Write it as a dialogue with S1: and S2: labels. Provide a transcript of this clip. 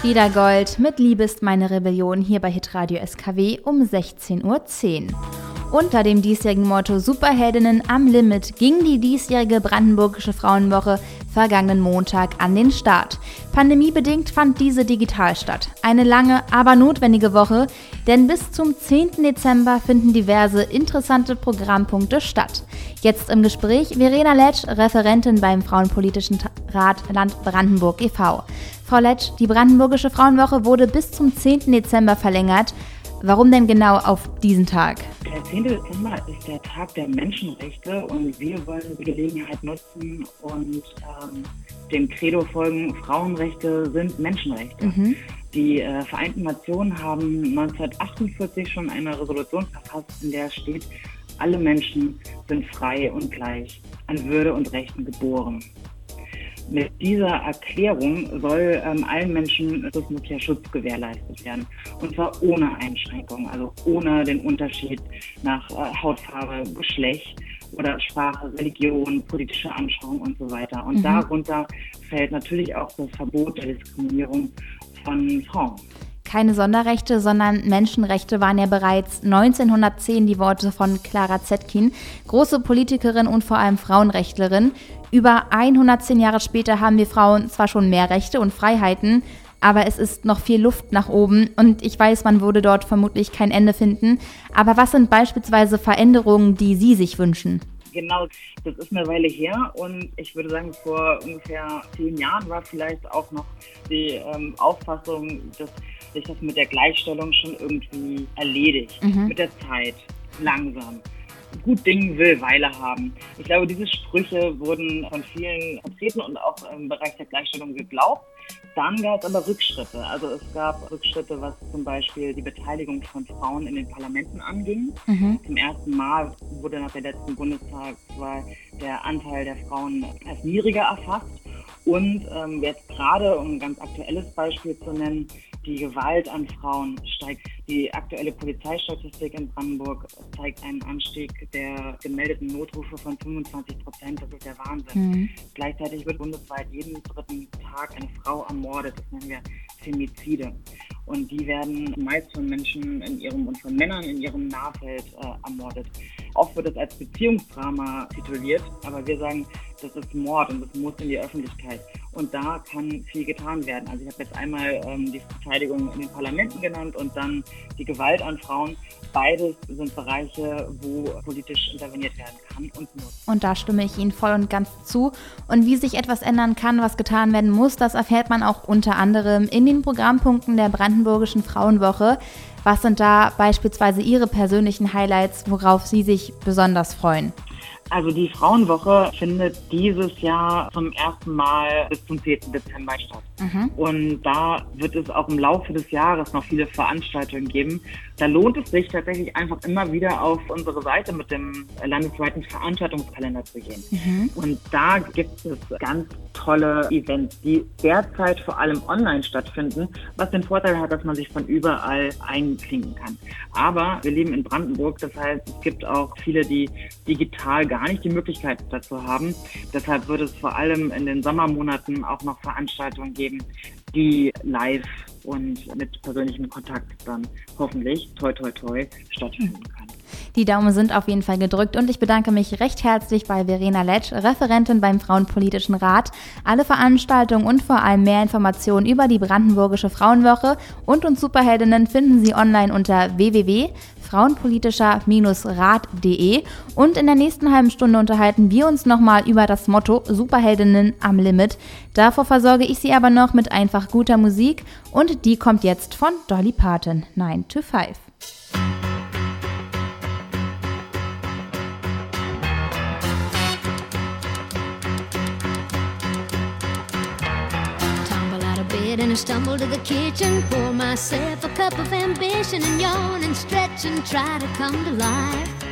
S1: Frieda Gold mit Liebe ist meine Rebellion hier bei Hitradio SKW um 16:10 Uhr. Unter dem diesjährigen Motto Superheldinnen am Limit ging die diesjährige Brandenburgische Frauenwoche vergangenen Montag an den Start. Pandemiebedingt fand diese digital statt. Eine lange, aber notwendige Woche, denn bis zum 10. Dezember finden diverse interessante Programmpunkte statt. Jetzt im Gespräch Verena Letsch, Referentin beim Frauenpolitischen Rat Land Brandenburg e.V. Frau Letsch, die Brandenburgische Frauenwoche wurde bis zum 10. Dezember verlängert. Warum denn genau auf diesen Tag?
S2: Der 10. Dezember ist der Tag der Menschenrechte und wir wollen die Gelegenheit nutzen und dem Credo folgen, Frauenrechte sind Menschenrechte. Die Vereinten Nationen haben 1948 schon eine Resolution verfasst, in der steht, alle Menschen sind frei und gleich an Würde und Rechten geboren. Mit dieser Erklärung soll allen Menschen möglicher Schutz gewährleistet werden. Und zwar ohne Einschränkung, also ohne den Unterschied nach Hautfarbe, Geschlecht oder Sprache, Religion, politische Anschauung und so weiter. Und darunter fällt natürlich auch das Verbot der Diskriminierung von Frauen.
S1: Keine Sonderrechte, sondern Menschenrechte waren ja bereits 1910 die Worte von Clara Zetkin, große Politikerin und vor allem Frauenrechtlerin. Über 110 Jahre später haben wir Frauen zwar schon mehr Rechte und Freiheiten, aber es ist noch viel Luft nach oben und ich weiß, man würde dort vermutlich kein Ende finden. Aber was sind beispielsweise Veränderungen, die Sie sich wünschen?
S2: Genau, das ist eine Weile her und ich würde sagen, vor ungefähr 10 Jahren war vielleicht auch noch die Auffassung, dass sich das mit der Gleichstellung schon irgendwie erledigt, mit der Zeit, langsam. Gut Ding will Weile haben. Ich glaube, diese Sprüche wurden von vielen vertreten und auch im Bereich der Gleichstellung geglaubt. Dann gab es aber Rückschritte. Also es gab Rückschritte, was zum Beispiel die Beteiligung von Frauen in den Parlamenten anging. Zum ersten Mal wurde nach der letzten Bundestagswahl der Anteil der Frauen als niedriger erfasst. Und jetzt gerade, um ein ganz aktuelles Beispiel zu nennen, die Gewalt an Frauen steigt. Die aktuelle Polizeistatistik in Brandenburg zeigt einen Anstieg der gemeldeten Notrufe von 25%. Das ist der Wahnsinn. Gleichzeitig wird bundesweit jeden dritten Tag eine Frau ermordet. Das nennen wir Femizide. Und die werden meist von Menschen und von Männern in ihrem Nahfeld ermordet. Oft wird es als Beziehungsdrama tituliert, aber wir sagen, das ist Mord und das muss in die Öffentlichkeit. Und da kann viel getan werden. Also ich habe jetzt einmal die Beteiligung in den Parlamenten genannt und dann die Gewalt an Frauen. Beides sind Bereiche, wo politisch interveniert werden kann und muss.
S1: Und da stimme ich Ihnen voll und ganz zu. Und wie sich etwas ändern kann, was getan werden muss, das erfährt man auch unter anderem in den Programmpunkten der Brandenburgischen Frauenwoche. Was sind da beispielsweise Ihre persönlichen Highlights, worauf Sie sich besonders freuen?
S2: Also die Frauenwoche findet dieses Jahr zum ersten Mal bis zum 4. Dezember statt. Und da wird es auch im Laufe des Jahres noch viele Veranstaltungen geben. Da lohnt es sich tatsächlich einfach immer wieder auf unsere Seite mit dem landesweiten Veranstaltungskalender zu gehen. Und da gibt es ganz tolle Events, die derzeit vor allem online stattfinden, was den Vorteil hat, dass man sich von überall einklinken kann. Aber wir leben in Brandenburg, das heißt, es gibt auch viele, die digital gar nicht die Möglichkeit dazu haben. Deshalb wird es vor allem in den Sommermonaten auch noch Veranstaltungen geben, die live und mit persönlichem Kontakt dann hoffentlich, toi toi toi, stattfinden können.
S1: Die Daumen sind auf jeden Fall gedrückt und ich bedanke mich recht herzlich bei Verena Letsch, Referentin beim Frauenpolitischen Rat. Alle Veranstaltungen und vor allem mehr Informationen über die Brandenburgische Frauenwoche und uns Superheldinnen finden Sie online unter www.frauenpolitischer-rat.de und in der nächsten halben Stunde unterhalten wir uns nochmal über das Motto Superheldinnen am Limit. Davor versorge ich Sie aber noch mit einfach guter Musik und die kommt jetzt von Dolly Parton, 9 to 5. And I stumble to the kitchen, pour myself a cup of ambition and yawn and stretch and try to come to life.